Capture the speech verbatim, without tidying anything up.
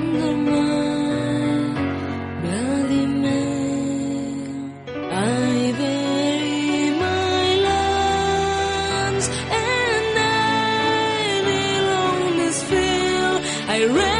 under my belly man. I bury my lands and I belong this field. I